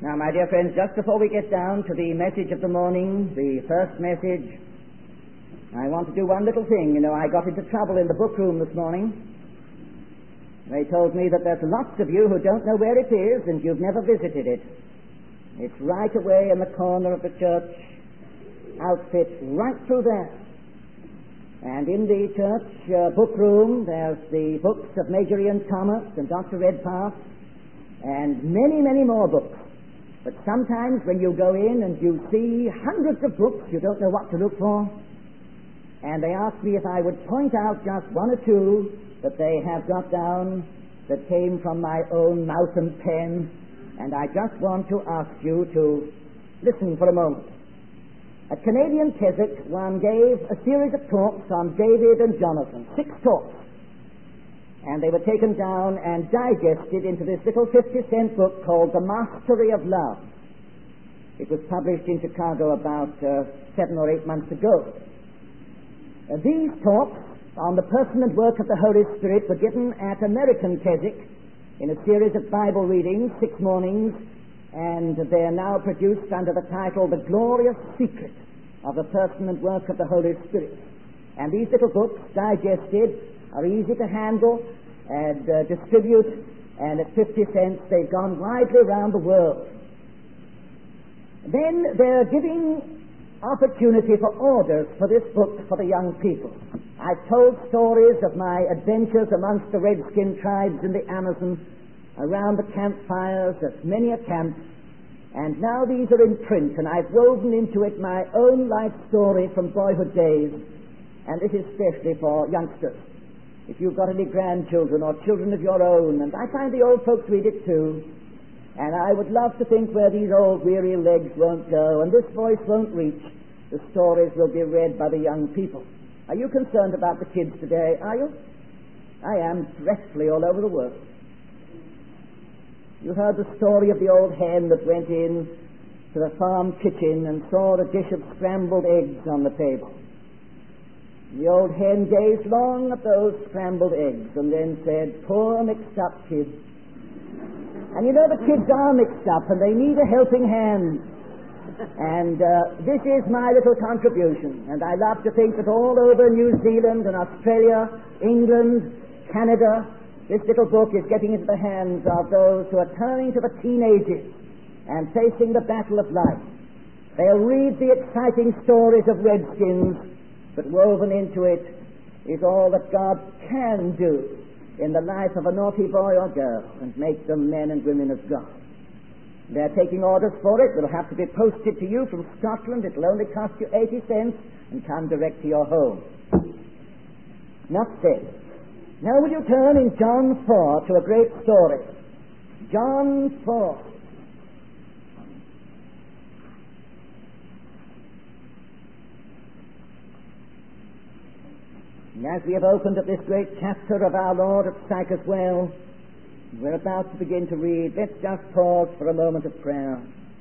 Now, my dear friends, just before we get down to the message of the morning, the first message, I want to do one little thing. I got into trouble in the book room this morning. They told me that there's lots of you who don't know where it is and you've never visited it. It's right away in the corner of the church outfit, right through there. And in the church book room, there's the books of Major Ian Thomas and Dr. Redpath, and many, many more books. But sometimes when you go in and you see hundreds of books, you don't know what to look for. And they asked me if I would point out just one or two that they have got down that came from my own mouth and pen. And I just want to ask you to listen for a moment. At Canadian Keswick, one gave a series of talks on David and Jonathan, 6 talks. And they were taken down and digested into this little 50-cent book called The Mastery of Love. It was published in Chicago about 7 or 8 months ago. These talks on the person and work of the Holy Spirit were given at American Keswick in a series of Bible readings, 6 mornings, and they are now produced under the title The Glorious Secret of the Person and Work of the Holy Spirit. And these little books, digested, are easy to handle and distribute, and at 50 cents they've gone widely around the world. Then they're giving opportunity for orders for this book for the young people. I've told stories of my adventures amongst the redskin tribes in the Amazon, around the campfires at many a camp, and now these are in print, and I've woven into it my own life story from boyhood days, and this is especially for youngsters. If you've got any grandchildren or children of your own, and I find the old folks read it too, and I would love to think where these old weary legs won't go and this voice won't reach, the stories will be read by the young people. Are you concerned about the kids today, are you? I am, dreadfully all over the world. You heard the story of the old hen that went in to the farm kitchen and saw a dish of scrambled eggs on the table. The old hen gazed long at those scrambled eggs and then said, "Poor mixed-up kids." And you know the kids are mixed up and they need a helping hand. And this is my little contribution. And I love to think that all over New Zealand and Australia, England, Canada, this little book is getting into the hands of those who are turning to the teenagers and facing the battle of life. They'll read the exciting stories of redskins, but woven into it is all that God can do in the life of a naughty boy or girl and make them men and women of God. They're taking orders for it. It'll have to be posted to you from Scotland. It'll only cost you 80 cents and come direct to your home. Enough said. Now will you turn in John 4 to a great story. John 4. And as we have opened at this great chapter of our Lord at Sychas Well, we're about to begin to read. Let's just pause for a moment of prayer.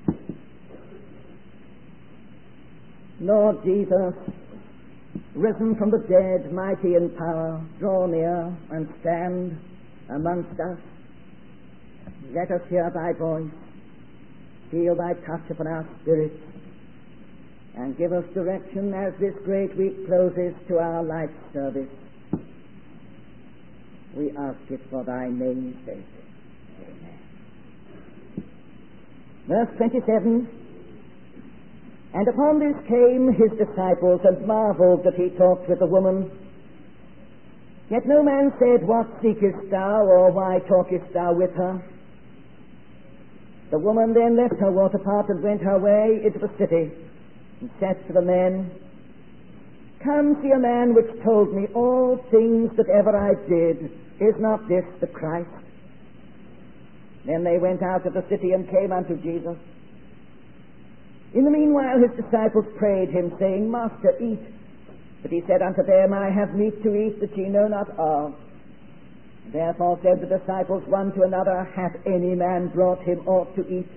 Lord Jesus, risen from the dead, mighty in power, draw near and stand amongst us. Let us hear thy voice, feel thy touch upon our spirits, and give us direction as this great week closes to our life service. We ask it for thy name's sake. Amen. Verse 27, and upon this came his disciples and marveled that he talked with the woman. Yet no man said, What seekest thou, or why talkest thou with her? The woman then left her water pot and went her way into the city, and said to the men, Come see a man which told me all things that ever I did. Is not this the Christ? Then they went out of the city and came unto Jesus. In the meanwhile his disciples prayed him, saying, Master, eat. But he said unto them, I have meat to eat that ye know not of. Therefore said the disciples one to another, Hath any man brought him aught to eat?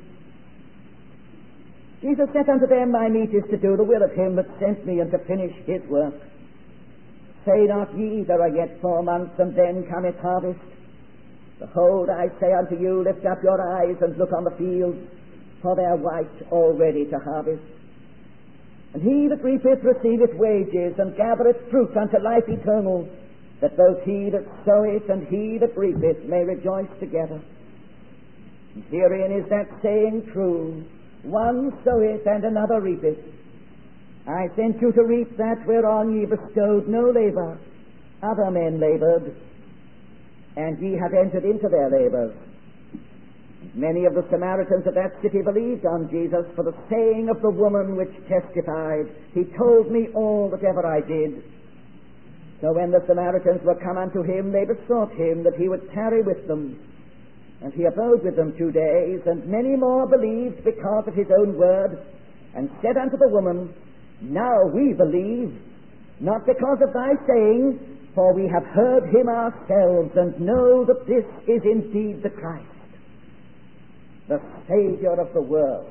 Jesus said unto them, My meat is to do the will of him that sent me, and to finish his work. Say not ye, There are yet 4 months, and then cometh harvest. Behold, I say unto you, Lift up your eyes, and look on the fields, for their white already to harvest. And he that reapeth receiveth wages, and gathereth fruit unto life eternal, that both he that soweth and he that reapeth may rejoice together. And herein is that saying true, one soweth and another reapeth. I sent you to reap that whereon ye bestowed no labour. Other men laboured, and ye have entered into their labours. Many of the Samaritans of that city believed on Jesus for the saying of the woman which testified, He told me all that ever I did. So when the Samaritans were come unto him, they besought him that he would tarry with them. And he abode with them 2 days, and many more believed because of his own word, and said unto the woman, Now we believe, not because of thy saying, for we have heard him ourselves, and know that this is indeed the Christ, the Saviour of the world.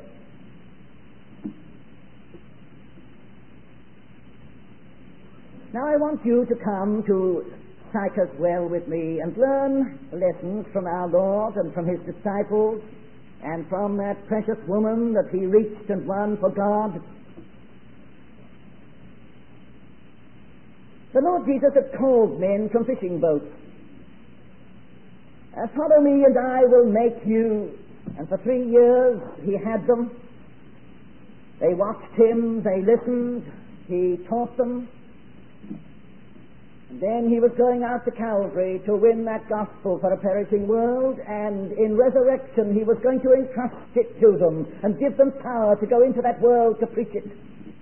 Now I want you to come to Sychar Well with me and learn lessons from our Lord and from his disciples and from that precious woman that he reached and won for God. The Lord Jesus had called men from fishing boats. Follow me and I will make you. And for 3 years he had them. They watched him, they listened, he taught them. And then he was going out to Calvary to win that gospel for a perishing world, and in resurrection he was going to entrust it to them and give them power to go into that world to preach it.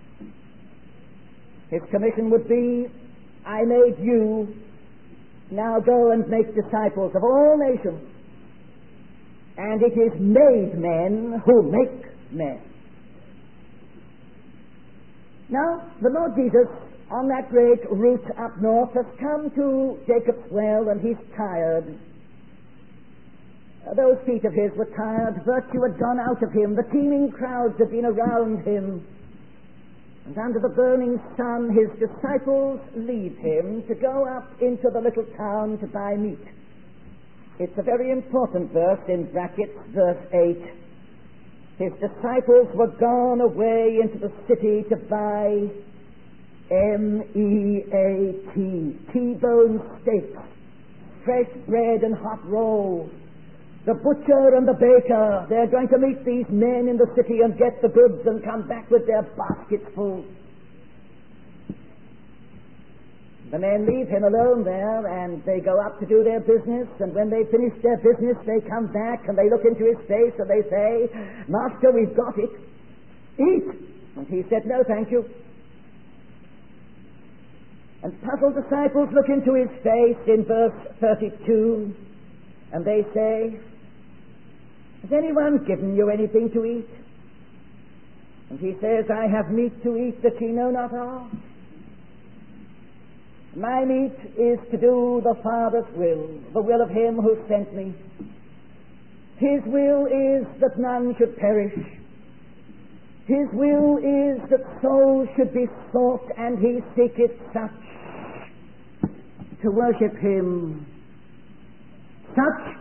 His commission would be, I made you, now go and make disciples of all nations. And it is made men who make men. Now, the Lord Jesus, on that great route up north, has come to Jacob's Well, and he's tired. Those feet of his were tired. Virtue had gone out of him. The teeming crowds had been around him. And under the burning sun, his disciples leave him to go up into the little town to buy meat. It's a very important verse in brackets, verse 8. His disciples were gone away into the city to buy M-E-A-T, T-bone steaks, fresh bread and hot rolls. The butcher and the baker, they're going to meet these men in the city and get the goods and come back with their baskets full. The men leave him alone there, and they go up to do their business, and when they finish their business, they come back and they look into his face and they say, Master, we've got it. Eat. And he said, no, thank you. And puzzled disciples look into his face in verse 32, and they say, has anyone given you anything to eat? And he says, I have meat to eat that ye know not of. My meat is to do the Father's will, the will of him who sent me. His will is that none should perish. His will is that souls should be sought, and he seeketh such to worship him. Such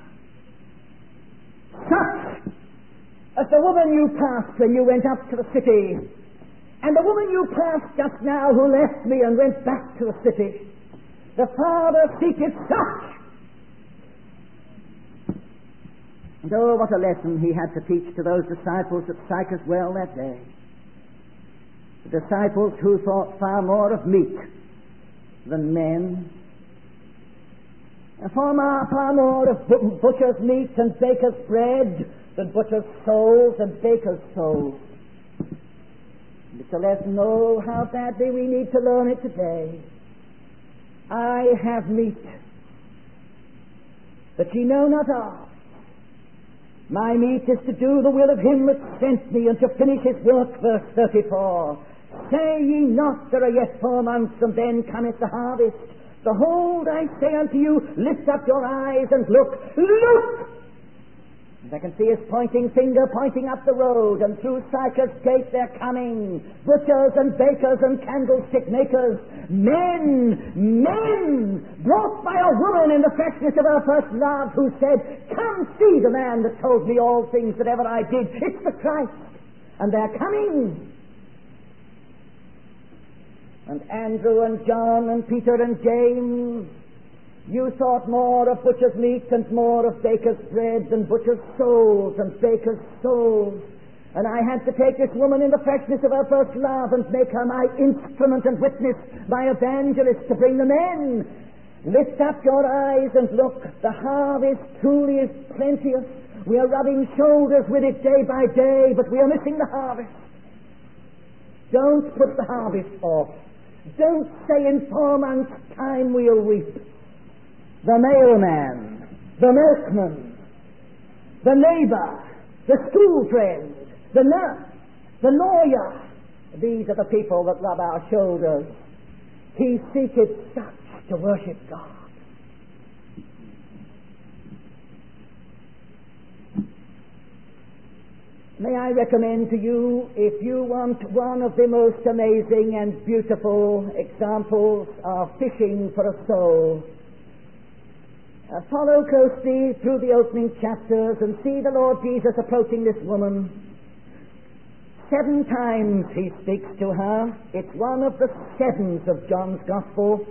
as the woman you passed when you went up to the city, and the woman you passed just now who left me and went back to the city. The Father seeketh such. And oh, what a lesson he had to teach to those disciples at Sychar Well that day. The disciples who thought far more of meat than men, and far more of butcher's meat and baker's bread than butcher's souls and baker's souls. It's a lesson, oh, how badly we need to learn it today. I have meat that ye know not of. My meat is to do the will of him that sent me and to finish his work, verse 34. Say ye not, there are yet 4 months, and then cometh the harvest. Behold, I say unto you, lift up your eyes and look. Look! And I can see his pointing finger pointing up the road, and through Sychard's gate they're coming, butchers and bakers and candlestick makers, men, brought by a woman in the freshness of her first love, who said, "Come see the man that told me all things that ever I did. It's the Christ." And they're coming. And Andrew and John and Peter and James, you thought more of butcher's meat and more of baker's bread than butcher's souls and baker's souls. And I had to take this woman in the freshness of her first love and make her my instrument and witness, my evangelist, to bring them in. Lift up your eyes and look. The harvest truly is plenteous. We are rubbing shoulders with it day by day, but we are missing the harvest. Don't put the harvest off. Don't say in 4 months' time we'll reap. The mailman, the milkman, the neighbor, the school friend, the nurse, the lawyer, these are the people that rub our shoulders. He seeketh such to worship God. May I recommend to you, if you want one of the most amazing and beautiful examples of fishing for a soul, follow closely through the opening chapters and see the Lord Jesus approaching this woman. 7 times he speaks to her. It's one of the 7s of John's Gospel.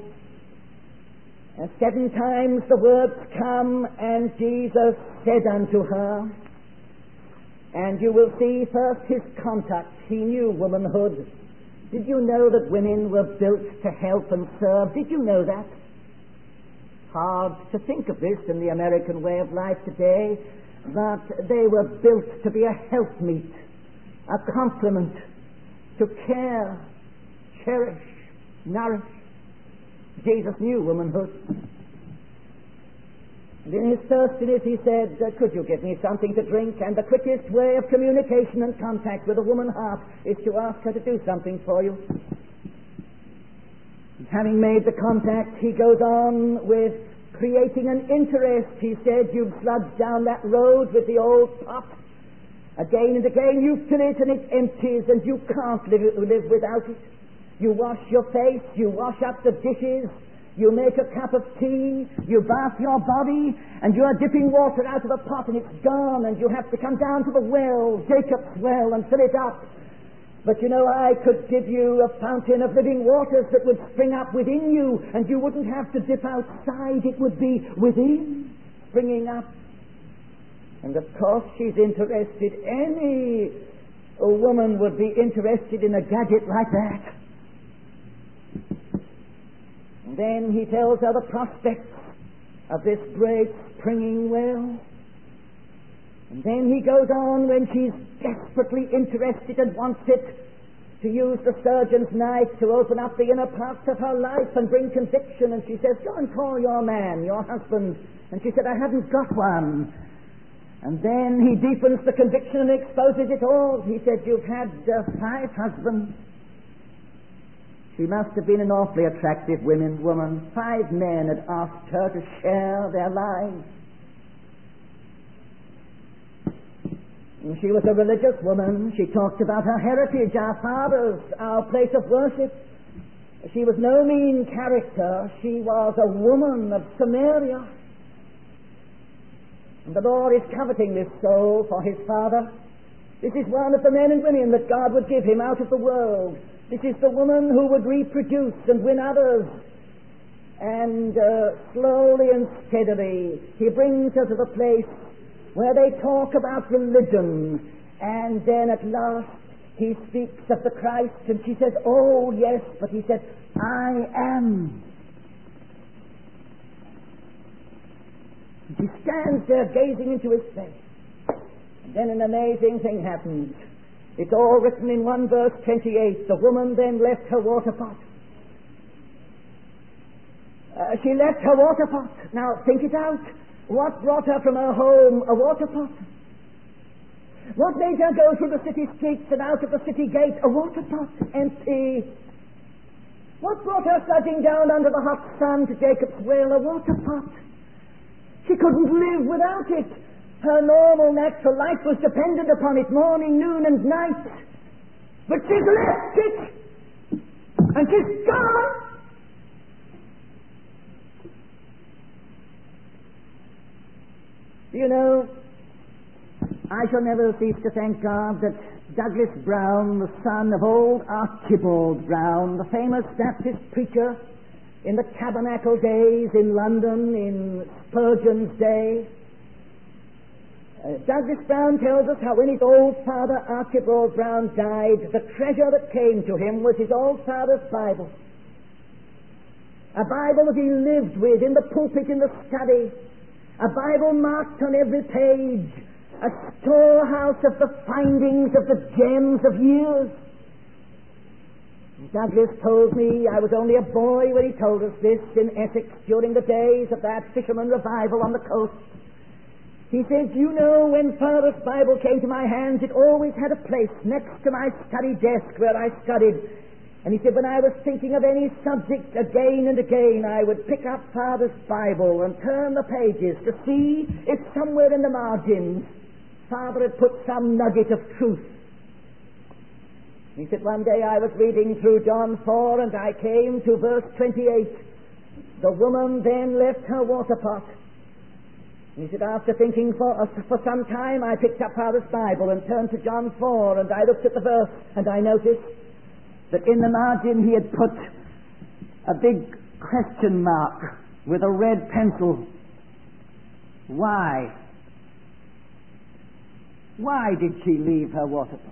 7 times the words come, and Jesus said unto her. And you will see first his contact. He knew womanhood. Did you know that women were built to help and serve? Did you know that? Hard to think of this in the American way of life today, but they were built to be a helpmeet, a complement, to care, cherish, nourish. Jesus knew womanhood. And in his thirstiness he said, "Could you give me something to drink?" And the quickest way of communication and contact with a woman's heart is to ask her to do something for you. Having made the contact, he goes on with creating an interest. He said, "You've sludged down that road with the old pot. Again and again you fill it and it empties, and you can't live without it. You wash your face, you wash up the dishes, you make a cup of tea, you bath your body, and you are dipping water out of the pot and it's gone, and you have to come down to the well, Jacob's well, and fill it up. But you know, I could give you a fountain of living waters that would spring up within you, and you wouldn't have to dip outside. It would be within, springing up." And of course she's interested. Any woman would be interested in a gadget like that. And then he tells her the prospects of this great springing well. And then he goes on, when she's desperately interested and wants it, to use the surgeon's knife to open up the inner parts of her life and bring conviction. And she says, "Go and call your man, your husband." And she said, "I haven't got one." And then he deepens the conviction and exposes it all. He said, "You've had 5 husbands." She must have been an awfully attractive woman. 5 men had asked her to share their lives. And she was a religious woman. She talked about her heritage, our fathers, our place of worship. She was no mean character. She was a woman of Samaria. And the Lord is coveting this soul for his Father. This is one of the men and women that God would give him out of the world. This is the woman who would reproduce and win others. And slowly and steadily he brings her to the place where they talk about religion, and then at last he speaks of the Christ, and she says, "Oh yes," but he said, "I am." And she stands there gazing into his face. And then an amazing thing happens. It's all written in 1 verse 28. The woman then left her water pot. She left her water pot. Now think it out. What brought her from her home? A water pot. What made her go through the city streets and out of the city gate? A water pot, empty. What brought her sliding down under the hot sun to Jacob's well? A water pot. She couldn't live without it. Her normal, natural life was dependent upon it morning, noon, and night. But she's left it, and she's gone. Do you know, I shall never cease to thank God that Douglas Brown, the son of old Archibald Brown, the famous Baptist preacher in the Tabernacle days in London, in Spurgeon's day, Douglas Brown tells us how when his old father Archibald Brown died, the treasure that came to him was his old father's Bible. A Bible that he lived with in the pulpit in the study. A Bible marked on every page. A storehouse of the findings of the gems of years. Douglas told me, I was only a boy when he told us this, in Essex during the days of that fisherman revival on the coast. He said, you know, when Father's Bible came to my hands, it always had a place next to my study desk where I studied. And he said, when I was thinking of any subject again and again, I would pick up Father's Bible and turn the pages to see if somewhere in the margins Father had put some nugget of truth. He said, one day I was reading through John 4 and I came to verse 28. The woman then left her water pot. He said, after thinking for some time, I picked up Father's Bible and turned to John 4 and I looked at the verse and I noticed that in the margin he had put a big question mark with a red pencil. Why? Why did she leave her water pot?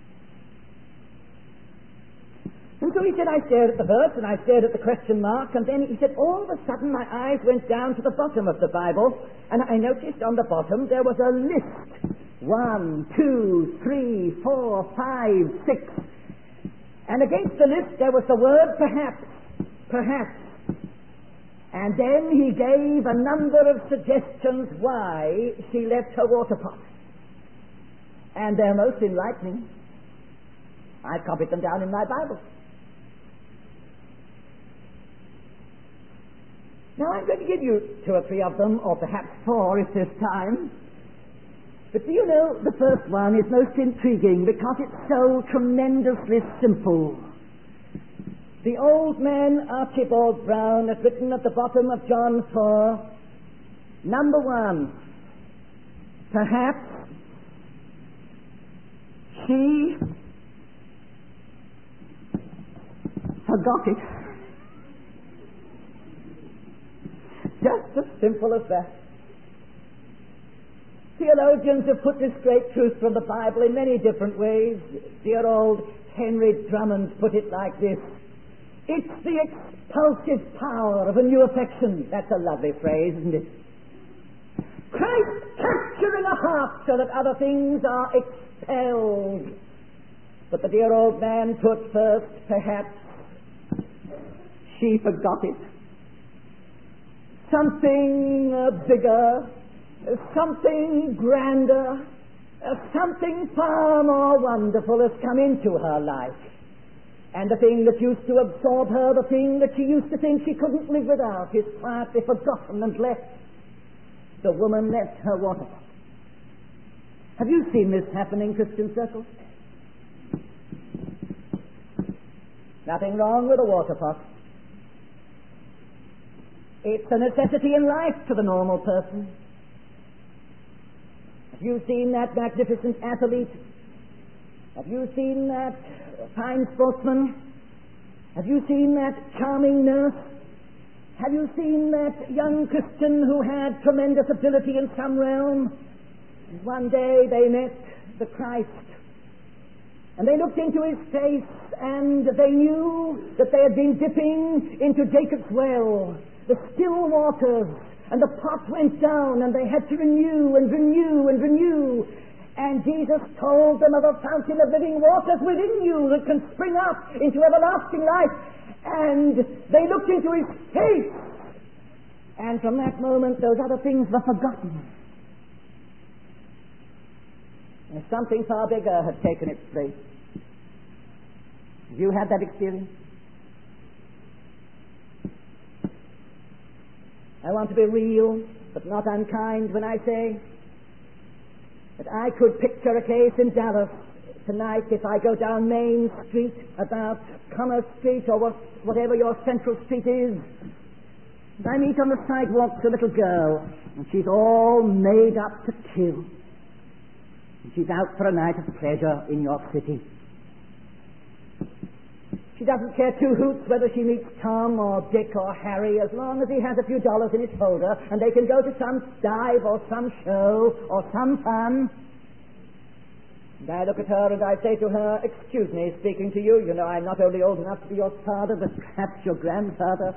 And so he said, I stared at the verse and I stared at the question mark, and then he said, all of a sudden my eyes went down to the bottom of the Bible, and I noticed on the bottom there was a list. 1, 2, 3, 4, 5, 6. And against the list there was the word perhaps, perhaps. And then he gave a number of suggestions why she left her water pot. And they're most enlightening. I copied them down in my Bible. Now I'm going to give you 2 or 3 of them, or perhaps 4 if there's time. But do you know, the first one is most intriguing because it's so tremendously simple. The old man Archibald Brown had written at the bottom of John 4, number 1, perhaps she forgot it. Just as simple as that. Theologians have put this great truth from the Bible in many different ways. Dear old Henry Drummond put it like this: it's the expulsive power of a new affection. That's a lovely phrase, isn't it? Christ capturing a heart so that other things are expelled. But the dear old man put first, perhaps she forgot it. Something bigger, something grander, something far more wonderful has come into her life. And the thing that used to absorb her, the thing that she used to think she couldn't live without, is quietly forgotten and left. The woman left her water pot. Have you seen this happen in Christian circles? Nothing wrong with a water pot. It's a necessity in life to the normal person. Have you seen that magnificent athlete? Have you seen that fine sportsman? Have you seen that charming nurse? Have you seen that young Christian who had tremendous ability in some realm? One day they met the Christ, and they looked into his face, and they knew that they had been dipping into Jacob's well, the still waters, and the pot went down, and they had to renew and renew and renew. And Jesus told them of a fountain of living waters within you that can spring up into everlasting life. And they looked into his face, and from that moment those other things were forgotten. And something far bigger had taken its place. Have you had that experience? I want to be real, but not unkind when I say that I could picture a case in Dallas tonight if I go down Main Street, about Commerce Street, or whatever your Central Street is. And I meet on the sidewalk a little girl, and she's all made up to kill. And she's out for a night of pleasure in your city. She doesn't care two hoots whether she meets Tom or Dick or Harry, as long as he has a few dollars in his folder and they can go to some dive or some show or some fun. And I look at her and I say to her, "Excuse me, speaking to you. You know, I'm not only old enough to be your father, but perhaps your grandfather.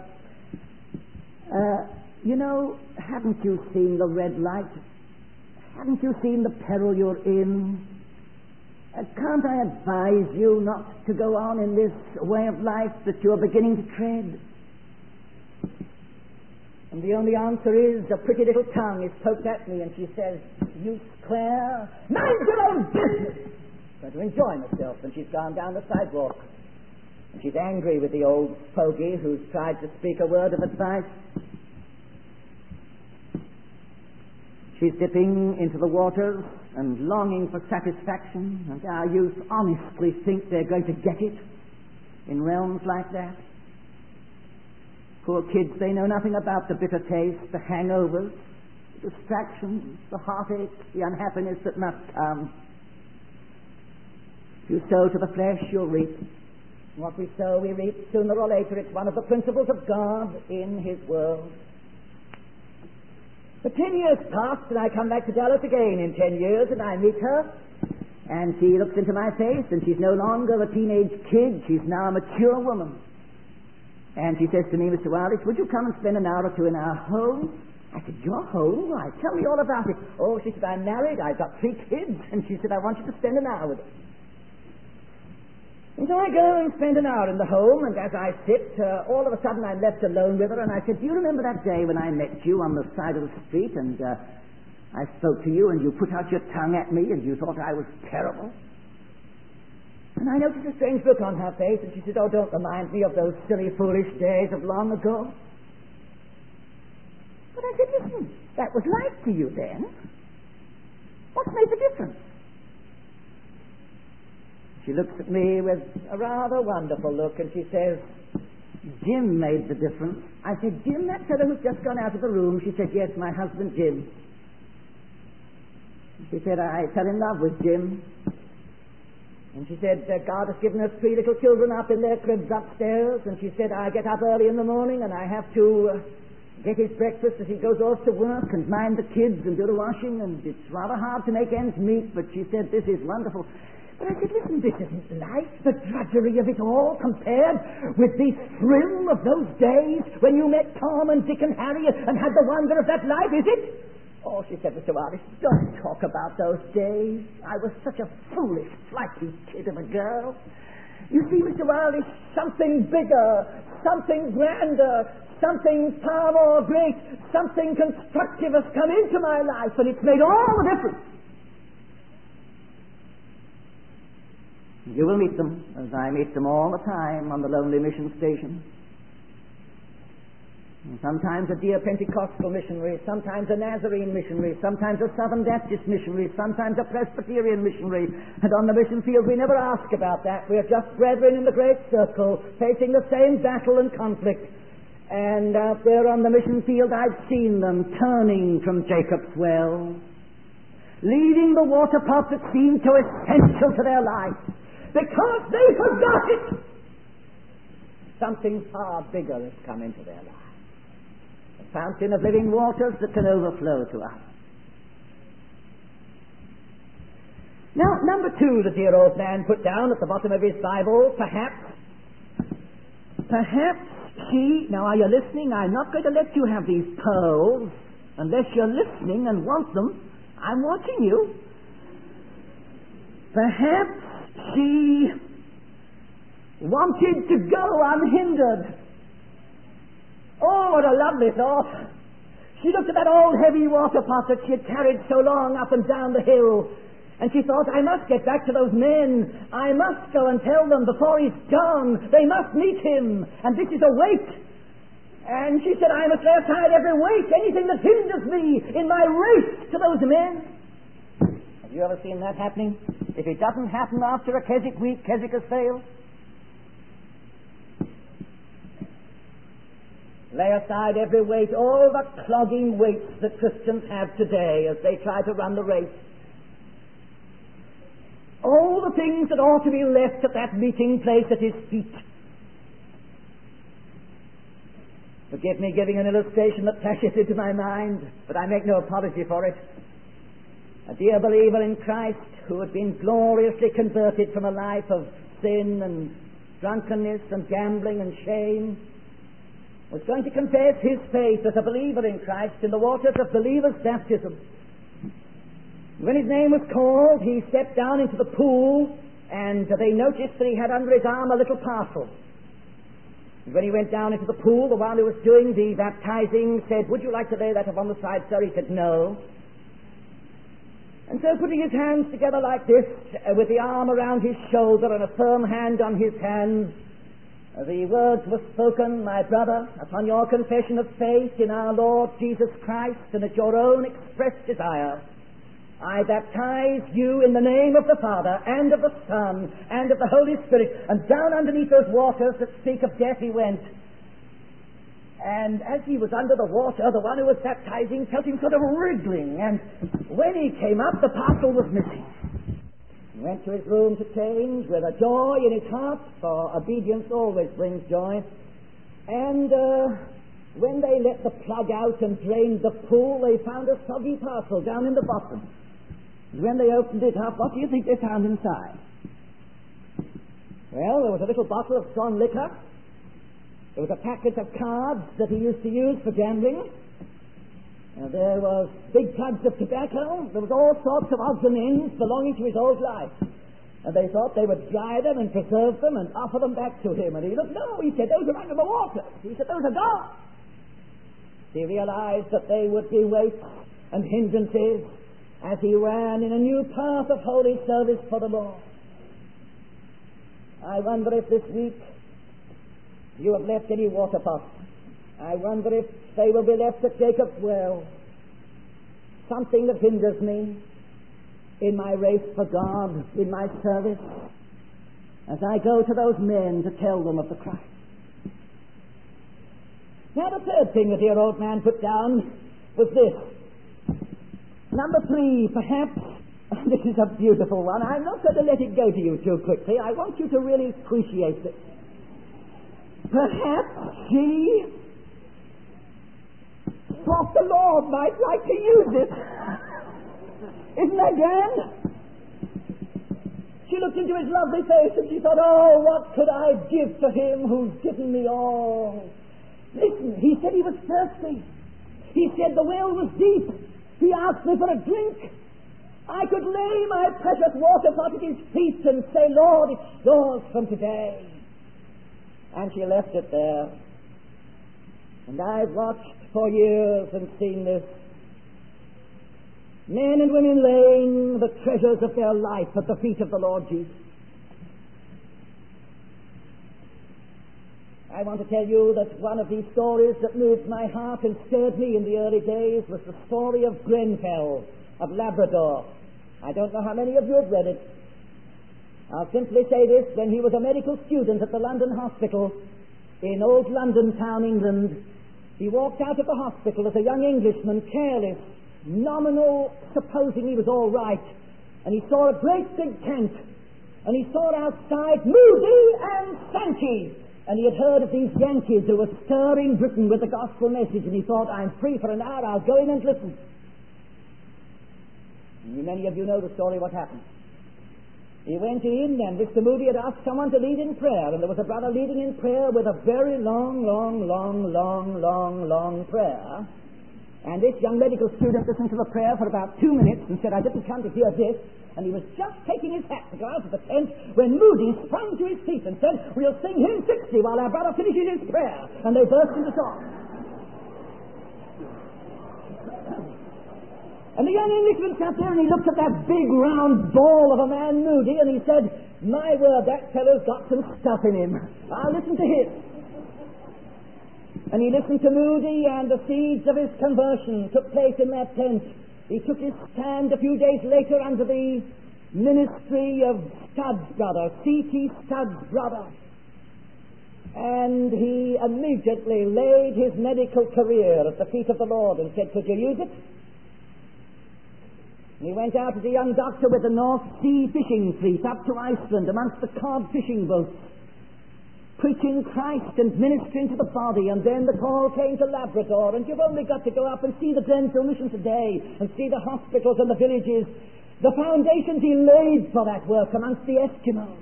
Haven't you seen the red light? Haven't you seen the peril you're in? Can't I advise you not to go on in this way of life that you're beginning to tread?" And the only answer is a pretty little tongue is poked at me, and she says, "You Claire, mind your own business." I'm going to enjoy myself, and she's gone down the sidewalk. And she's angry with the old fogey who's tried to speak a word of advice. She's dipping into the waters and longing for satisfaction, and our youth honestly think they're going to get it in realms like that. Poor kids, they know nothing about the bitter taste, the hangovers, the distractions, the heartache, the unhappiness that must come. If you sow to the flesh, you'll reap. What we sow, we reap. Sooner or later, it's one of the principles of God in His world. But 10 years passed, and I come back to Dallas again in 10 years, and I meet her, and she looks into my face, and she's no longer a teenage kid. She's now a mature woman. And she says to me, "Mr. Wildish, would you come and spend an hour or two in our home?" I said, "Your home? Why, tell me all about it." "Oh," she said, "I'm married, I've got 3 kids," and she said, "I want you to spend an hour with us." And so I go and spend an hour in the home, and as I sit, all of a sudden I'm left alone with her, and I said, "Do you remember that day when I met you on the side of the street, and I spoke to you, and you put out your tongue at me, and you thought I was terrible?" And I noticed a strange look on her face, and she said, "Oh, don't remind me of those silly, foolish days of long ago." But I said, "Listen, that was life to you then. What's made the difference?" She looks at me with a rather wonderful look, and she says, "Jim made the difference." I said, "Jim, that fellow who's just gone out of the room?" She said, "Yes, my husband, Jim." She said, "I fell in love with Jim." And she said, "God has given us 3 little children up in their cribs upstairs." And she said, "I get up early in the morning, and I have to get his breakfast as he goes off to work, and mind the kids and do the washing, and it's rather hard to make ends meet." But she said, "This is wonderful." But I said, "Listen, this isn't life, the drudgery of it all, compared with the thrill of those days when you met Tom and Dick and Harry and had the wonder of that life, is it?" "Oh," she said, "Mr. Wildish, don't talk about those days. I was such a foolish, flighty kid of a girl. You see, Mr. Wildish, something bigger, something grander, something far more great, something constructive has come into my life, and it's made all the difference. You will meet them, as I meet them all the time on the lonely mission station. And sometimes a dear Pentecostal missionary, sometimes a Nazarene missionary, sometimes a Southern Baptist missionary, sometimes a Presbyterian missionary. And on the mission field we never ask about that. We're just brethren in the great circle, facing the same battle and conflict. And out there on the mission field I've seen them turning from Jacob's well, leaving the water pot that seemed so essential to their life, because they forgot it. Something far bigger has come into their life. A fountain of living waters that can overflow to us. Now, number 2, the dear old man put down at the bottom of his Bible, perhaps she, now are you listening? I'm not going to let you have these pearls unless you're listening and want them. I'm watching you. Perhaps she wanted to go unhindered. Oh, what a lovely thought. She looked at that old heavy water pot that she had carried so long up and down the hill, and she thought, I must get back to those men. I must go and tell them before he's gone. They must meet him, and this is a weight. And she said, I must lay aside every weight, anything that hinders me in my race to those men. Have you ever seen that happening? If it doesn't happen after a Keswick week, Keswick has failed. Lay aside every weight, all the clogging weights that Christians have today as they try to run the race. All the things that ought to be left at that meeting place at his feet. Forgive me giving an illustration that flashes into my mind, but I make no apology for it. A dear believer in Christ who had been gloriously converted from a life of sin and drunkenness and gambling and shame was going to confess his faith as a believer in Christ in the waters of believer's baptism. When his name was called, he stepped down into the pool, and they noticed that he had under his arm a little parcel. And when he went down into the pool, the one who was doing the baptizing said, "Would you like to lay that up on the side, sir?" He said, "No." And so putting his hands together like this, with the arm around his shoulder and a firm hand on his hand, the words were spoken, "My brother, upon your confession of faith in our Lord Jesus Christ and at your own expressed desire, I baptize you in the name of the Father and of the Son and of the Holy Spirit." And down underneath those waters that speak of death he went. And as he was under the water, the one who was baptizing felt him sort of wriggling, and when he came up, the parcel was missing. He went to his room to change with a joy in his heart, for obedience always brings joy. And when they let the plug out and drained the pool, they found a soggy parcel down in the bottom. And when they opened it up, what do you think they found inside? Well, there was a little bottle of strong liquor. There was a packet of cards that he used to use for gambling. There was big plugs of tobacco. There was all sorts of odds and ends belonging to his old life. And they thought they would dry them and preserve them and offer them back to him. And he looked, "No," he said, "those are under the water." He said, "Those are gone." He realized that they would be weights and hindrances as he ran in a new path of holy service for the Lord. I wonder if this week you have left any water pots. I wonder if they will be left at Jacob's well. Something that hinders me in my race for God, in my service, as I go to those men to tell them of the Christ. Now the third thing the dear old man put down was this. Number 3, perhaps, this is a beautiful one. I'm not going to let it go to you too quickly. I want you to really appreciate it. Perhaps she thought the Lord might like to use it. Isn't that grand? She looked into his lovely face and she thought, "Oh, what could I give for him who's given me all?" Listen, he said he was thirsty. He said the well was deep. He asked me for a drink. I could lay my precious water pot at his feet and say, "Lord, it's yours from today." And she left it there. And I've watched for years and seen this. Men and women laying the treasures of their life at the feet of the Lord Jesus. I want to tell you that one of these stories that moved my heart and stirred me in the early days was the story of Grenfell of Labrador. I don't know how many of you have read it. I'll simply say this. When he was a medical student at the London Hospital in old London town, England, he walked out of the hospital as a young Englishman, careless, nominal, supposing he was all right, and he saw a great big tent, and he saw outside Moody and Sankey, and he had heard of these Yankees who were stirring Britain with the gospel message, and he thought, "I'm free for an hour, I'll go in and listen." And many of you know the story, what happened. He went in, and Mr. Moody had asked someone to lead in prayer, and there was a brother leading in prayer with a very long prayer. And this young medical student listened to the prayer for about 2 minutes and said, "I didn't come to hear this." And he was just taking his hat to go out of the tent when Moody sprang to his feet and said, "We'll sing hymn 60 while our brother finishes his prayer." And they burst into song. And the young Englishman sat there and he looked at that big round ball of a man, Moody, and he said, "My word, that fellow's got some stuff in him. I'll listen to him." And he listened to Moody, and the seeds of his conversion took place in that tent. He took his stand a few days later under the ministry of Studd's brother, C.T. Studd's brother. And he immediately laid his medical career at the feet of the Lord and said, could you use it? And he went out as a young doctor with the North Sea fishing fleet up to Iceland amongst the cod fishing boats, preaching Christ and ministering to the body. And then the call came to Labrador, and you've only got to go up and see the Glenville Mission today and see the hospitals and the villages. The foundations he laid for that work amongst the Eskimos.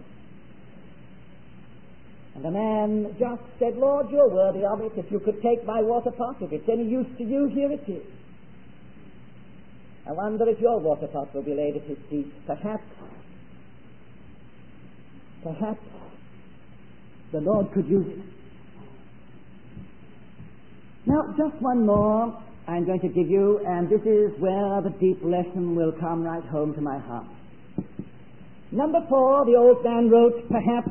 And the man just said, Lord, you're worthy of it. If you could take my water pot, if it's any use to you, here it is. I wonder if your water pot will be laid at his feet. Perhaps the Lord could use it. Now, just one more I'm going to give you, and this is where the deep lesson will come right home to my heart. Number 4, the old man wrote, perhaps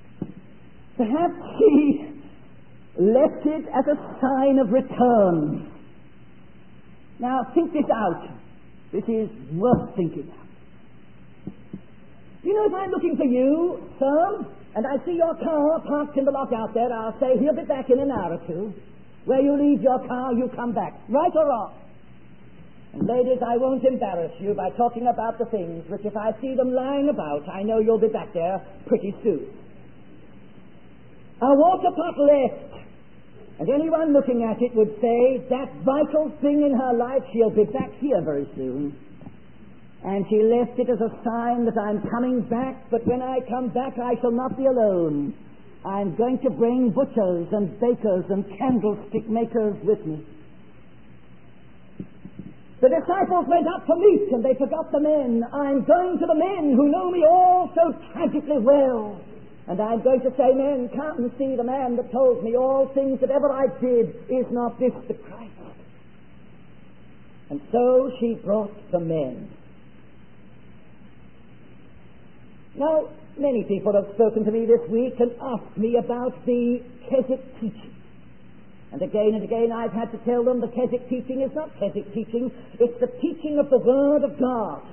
he left it as a sign of return. Now, think this out. This is worth thinking of. You know, if I'm looking for you, sir, and I see your car parked in the lot out there, I'll say, he'll be back in an hour or two. Where you leave your car, you come back. Right or wrong? And ladies, I won't embarrass you by talking about the things which, if I see them lying about, I know you'll be back there pretty soon. A water pot left. And anyone looking at it would say, that vital thing in her life, she'll be back here very soon. And she left it as a sign that I'm coming back, but when I come back I shall not be alone. I'm going to bring butchers and bakers and candlestick makers with me. The disciples went up for meat and they forgot the men. I'm going to the men who know me all so tragically well. And I'm going to say, men, come and see the man that told me all things that ever I did. Is not this the Christ? And so she brought the men. Now, many people have spoken to me this week and asked me about the Keswick teaching. And again I've had to tell them the Keswick teaching is not Keswick teaching. It's the teaching of the Word of God.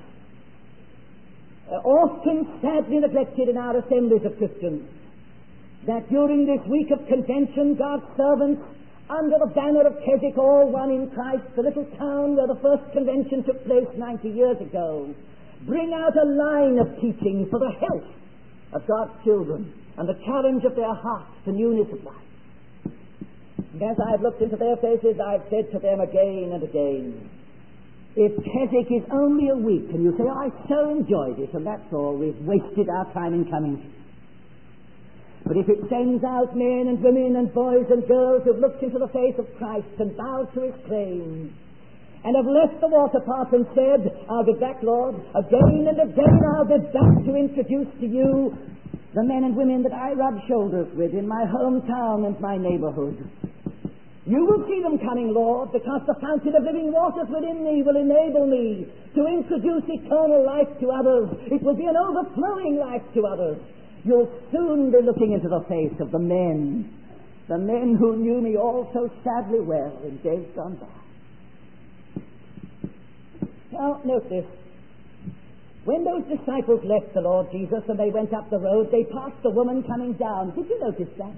Often sadly neglected in our assemblies of Christians, that during this week of convention, God's servants, under the banner of Keswick, all one in Christ, the little town where the first convention took place 90 years ago, bring out a line of teaching for the health of God's children and the challenge of their hearts to newness of life. And as I've looked into their faces, I've said to them again and again, if Keswick is only a week, and you say, oh, I so enjoyed it, and that's all, we've wasted our time in coming. But if it sends out men and women and boys and girls who've looked into the face of Christ and bowed to his claims, and have left the water pot and said, I'll be back, Lord, again and again I'll be back to introduce to you the men and women that I rub shoulders with in my hometown and my neighborhood. You will see them coming, Lord, because the fountain of living waters within me will enable me to introduce eternal life to others. It will be an overflowing life to others. You'll soon be looking into the face of the men who knew me all so sadly well in days gone by. Now, note this. When those disciples left the Lord Jesus and they went up the road, they passed a woman coming down. Did you notice that?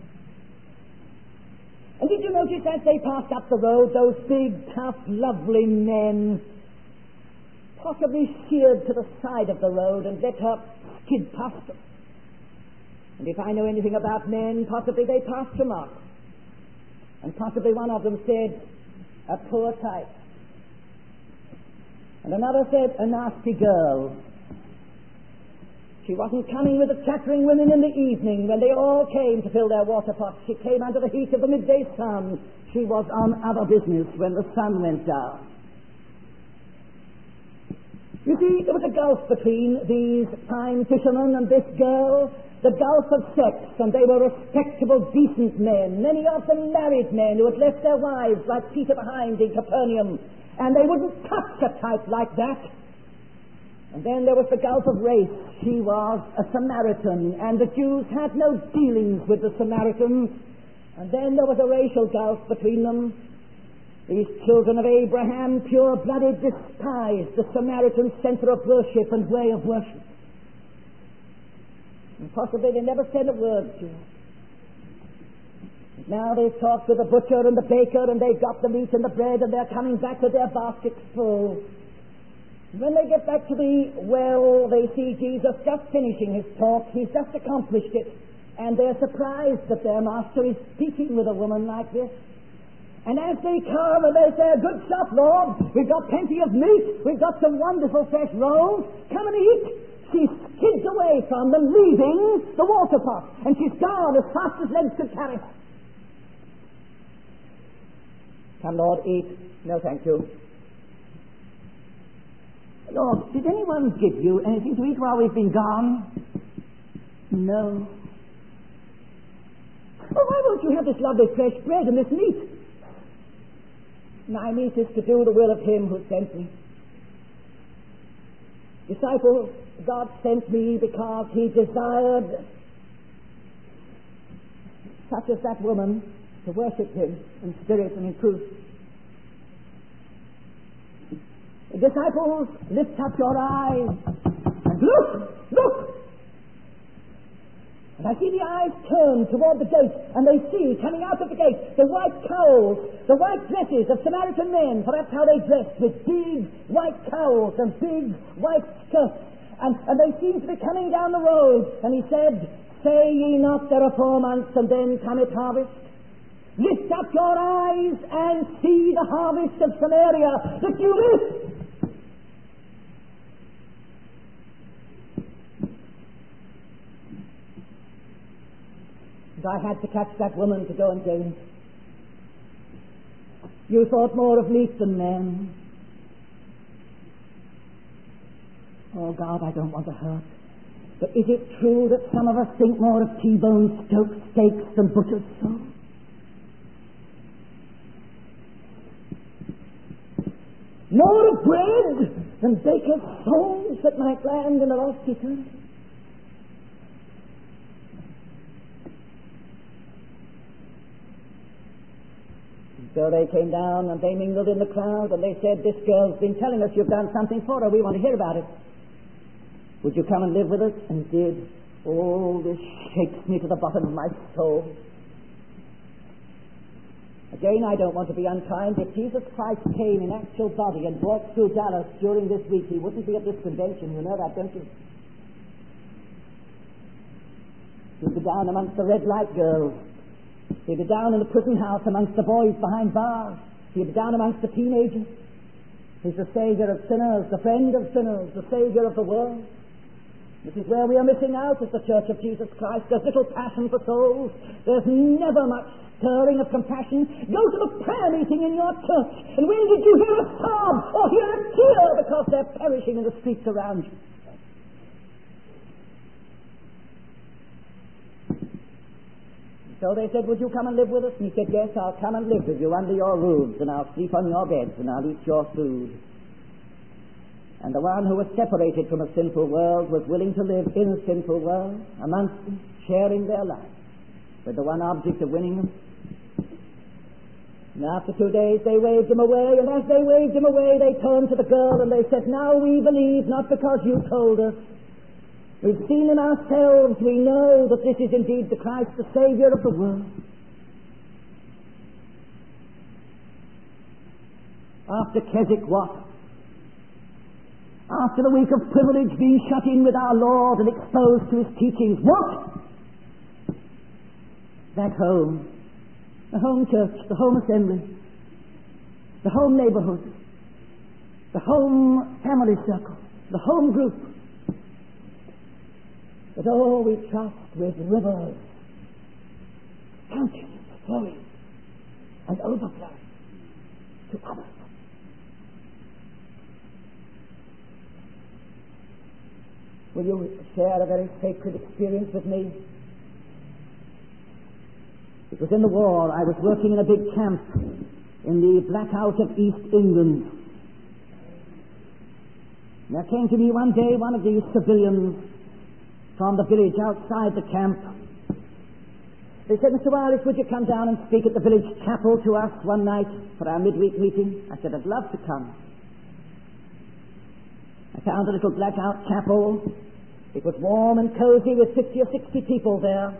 And did you notice as they passed up the road, those big, tough, lovely men possibly sheered to the side of the road and let her skid past them? And if I know anything about men, possibly they passed remark. And possibly one of them said, a poor type. And another said, a nasty girl. She wasn't coming with the chattering women in the evening when they all came to fill their water pots. She came under the heat of the midday sun. She was on other business when the sun went down. You see, there was a gulf between these fine fishermen and this girl, the gulf of sex, and they were respectable, decent men, many of them married men who had left their wives like Peter behind in Capernaum, and they wouldn't touch a type like that. And then there was the gulf of race. She was a Samaritan, and the Jews had no dealings with the Samaritans. And then there was a racial gulf between them. These children of Abraham, pure-blooded, despised the Samaritan center of worship and way of worship. And possibly they never said a word to her. Now they've talked with the butcher and the baker, and they've got the meat and the bread, and they're coming back with their baskets full. When they get back to the well, they see Jesus just finishing his talk. He's just accomplished it. And they're surprised that their master is speaking with a woman like this. And as they come and they say, "Good shop, Lord. We've got plenty of meat. We've got some wonderful fresh rolls. Come and eat." She skids away from them, leaving the water pot. And she's gone as fast as legs could carry her. "Come, Lord, eat." "No, thank you." "Lord, did anyone give you anything to eat while we've been gone?" "No." "Oh, why won't you have this lovely fresh bread and this meat?" "My meat is to do the will of him who sent me." Disciples, God sent me because he desired, such as that woman, to worship him in spirit and in truth. Disciples, lift up your eyes and look! And I see the eyes turn toward the gate, and they see coming out of the gate the white cowls, the white dresses of Samaritan men, for that's how they dressed, with big white cowls and big white skirts. And they seem to be coming down the road. And he said, "Say ye not there are 4 months, and then cometh harvest? Lift up your eyes and see the harvest of Samaria that you missed." And I had to catch that woman to go and gain. You thought more of meat than men. Oh God, I don't want to hurt. But is it true that some of us think more of T-bone steaks than butcher's soul? More of bread than baker's souls that might land in a lost eternity? So they came down and they mingled in the crowd and they said, "This girl's been telling us you've done something for her. We want to hear about it. Would you come and live with us?" And he did. Oh, this shakes me to the bottom of my soul. Again, I don't want to be unkind. If Jesus Christ came in actual body and walked through Dallas during this week, he wouldn't be at this convention. You know that, don't you? He'd be down amongst the red light girls. He'd be down in the prison house amongst the boys behind bars. He'd be down amongst the teenagers. He's the Savior of sinners, the friend of sinners, the Savior of the world. This is where we are missing out as the Church of Jesus Christ. There's little passion for souls. There's never much stirring of compassion. Go to the prayer meeting in your church, and when did you hear a sob or hear a tear because they're perishing in the streets around you? So they said, "Would you come and live with us?" And he said, "Yes, I'll come and live with you under your roofs, and I'll sleep on your beds, and I'll eat your food." And the one who was separated from a sinful world was willing to live in a sinful world, amongst them, sharing their lives, with the one object of winning them. And after 2 days they waved him away, and as they waved him away, they turned to the girl and they said, "Now we believe, not because you told us. We've seen in ourselves, we know that this is indeed the Christ, the Savior of the world." After Keswick, what? After the week of privilege, being shut in with our Lord and exposed to his teachings, what? That home, the home church, the home assembly, the home neighborhood, the home family circle, the home group, that all we trust with rivers, fountains flowing and overflowing to others. Will you share a very sacred experience with me? It was in the war. I was working in a big camp in the blackout of East England. And there came to me one day one of these civilians from the village outside the camp, They said, Mr. Wireless, would you come down and speak at the village chapel to us one night for our midweek meeting? I said, I'd love to come. I found a little blackout chapel. It was warm and cozy with 50 or 60 people there.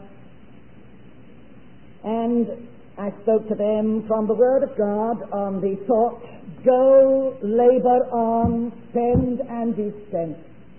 And I spoke to them from the Word of God on the thought, go, labor on, spend and be spent.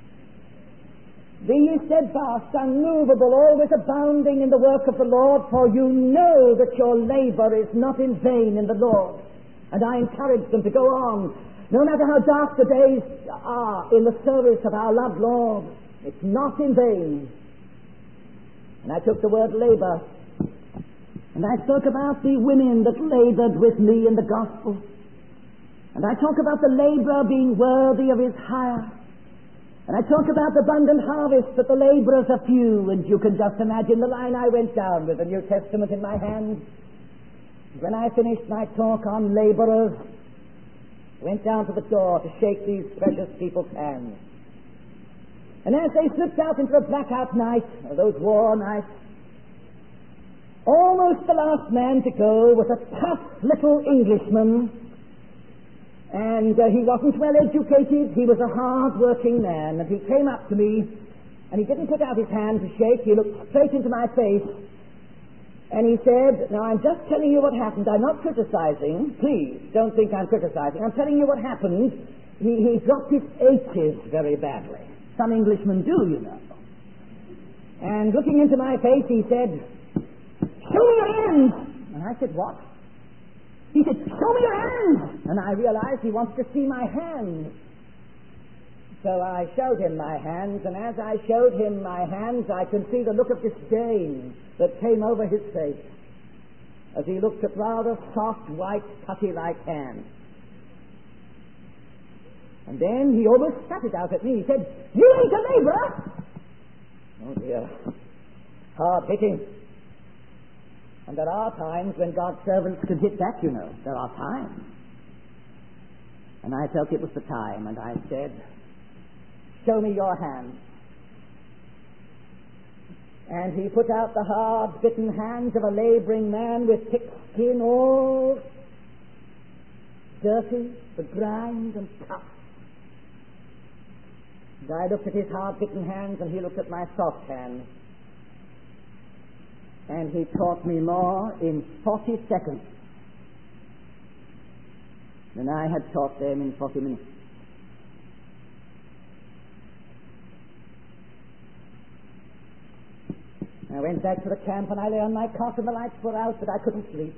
Be ye steadfast, unmovable, always abounding in the work of the Lord, for you know that your labor is not in vain in the Lord. And I encourage them to go on, no matter how dark the days are in the service of our loved Lord. It's not in vain. And I took the word labor, and I spoke about the women that labored with me in the gospel. And I talk about the laborer being worthy of his hire. And I talk about the abundant harvest, but the laborers are few, and you can just imagine the line I went down with the New Testament in my hand. When I finished my talk on laborers, I went down to the door to shake these precious people's hands. And as they slipped out into a blackout night, or those war nights, almost the last man to go was a tough little Englishman. And he wasn't well educated. He was a hard-working man. And he came up to me, and he didn't put out his hand to shake. He looked straight into my face, and he said, now I'm just telling you what happened. I'm not criticizing. Please, don't think I'm criticizing. I'm telling you what happened. He dropped his H's very badly. Some Englishmen do, you know. And looking into my face, he said, show me your hands. And I said, what? He said, show me your hands! And I realized he wanted to see my hands. So I showed him my hands, and as I showed him my hands, I could see the look of disdain that came over his face as he looked at rather soft, white, putty-like hands. And then he almost spat it out at me. He said, you ain't a laborer! Oh dear. Hard hitting. And there are times when God's servants can hit back, you know. There are times. And I felt it was the time, and I said, show me your hands. And he put out the hard-bitten hands of a laboring man with thick skin, all dirty, begrimed, and tough. And I looked at his hard-bitten hands, and he looked at my soft hands. And he taught me more in 40 seconds than I had taught them in 40 minutes. I went back to the camp and I lay on my cot and the lights were out, but I couldn't sleep.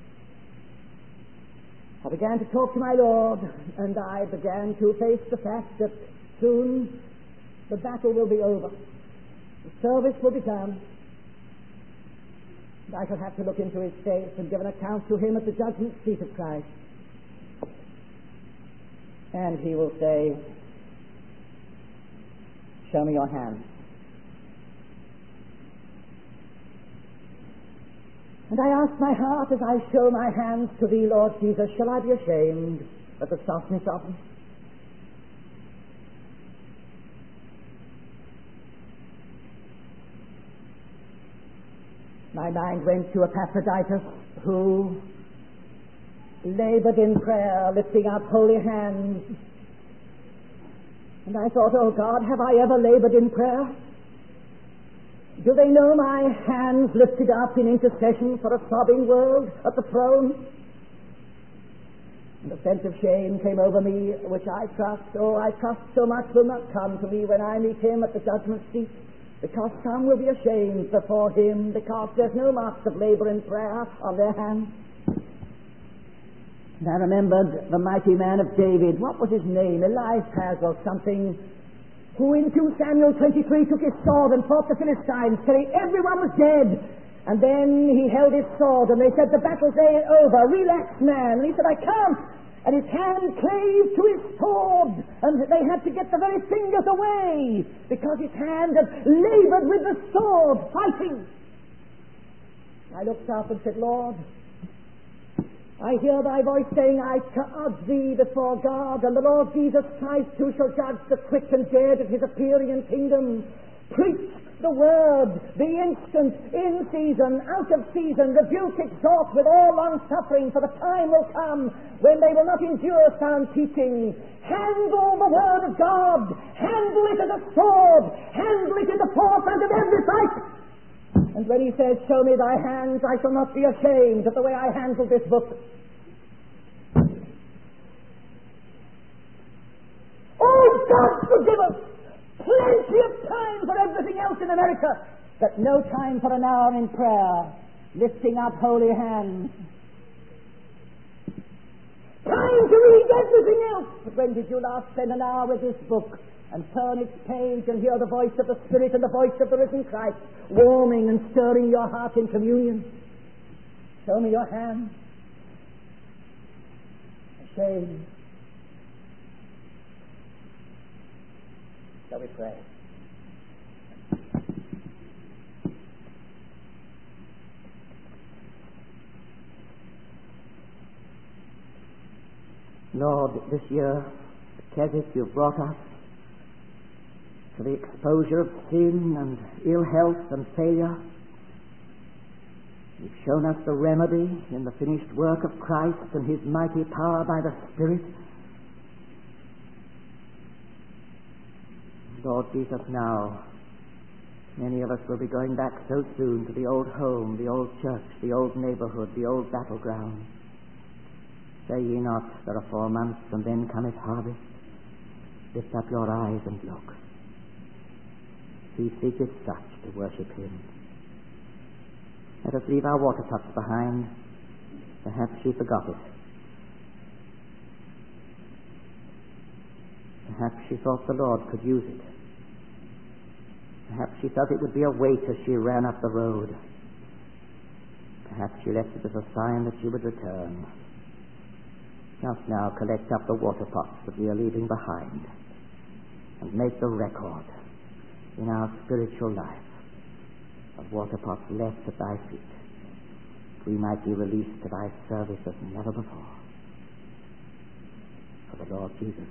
I began to talk to my Lord, and I began to face the fact that soon the battle will be over. The service will be done. I shall have to look into his face and give an account to him at the judgment seat of Christ. And he will say, show me your hands. And I ask my heart as I show my hands to thee, Lord Jesus, shall I be ashamed at the softness of them? My mind went to Epaphroditus, who labored in prayer, lifting up holy hands. And I thought, oh God, have I ever labored in prayer? Do they know my hands lifted up in intercession for a sobbing world at the throne? And a sense of shame came over me, which I trust so much will not come to me when I meet him at the judgment seat. Because some will be ashamed before him, because there's no marks of labor in prayer on their hands. And I remembered the mighty man of David, what was his name, Eliphaz or something, who in 2 Samuel 23 took his sword and fought the Philistines till everyone was dead. And then he held his sword and they said, the battle's over, relax man. And he said, I can't. And his hand clave to his sword, and they had to get the very fingers away because his hand had labored with the sword, fighting. I looked up and said, Lord, I hear thy voice saying, I charge thee before God and the Lord Jesus Christ, who shall judge the quick and dead at his appearing in kingdom. Preach the word, be instant, in season, out of season, rebuke, exhort with all long suffering, for the time will come when they will not endure sound teaching. Handle the word of God, handle it as a sword, handle it in the forefront of every fight. And when he says, show me thy hands, I shall not be ashamed of the way I handle this book. Oh, God forgive us! Plenty of time for everything else in America, but no time for an hour in prayer, lifting up holy hands. Time to read everything else, but when did you last spend an hour with this book and turn its page and hear the voice of the Spirit and the voice of the risen Christ warming and stirring your heart in communion? Show me your hands. Ashamed. Shall we pray? Lord, this year, Keswick, you've brought us to the exposure of sin and ill health and failure. You've shown us the remedy in the finished work of Christ and his mighty power by the Spirit. Lord Jesus, now, many of us will be going back so soon to the old home, the old church, the old neighborhood, the old battleground. Say ye not, there are 4 months, and then cometh harvest. Lift up your eyes and look. He seeketh such to worship him. Let us leave our water pots behind. Perhaps she forgot it. Perhaps she thought the Lord could use it. Perhaps she felt it would be a weight as she ran up the road. Perhaps she left it as a sign that she would return. Just now collect up the water pots that we are leaving behind and make the record in our spiritual life of water pots left at thy feet. We might be released to thy service as never before. For the Lord Jesus'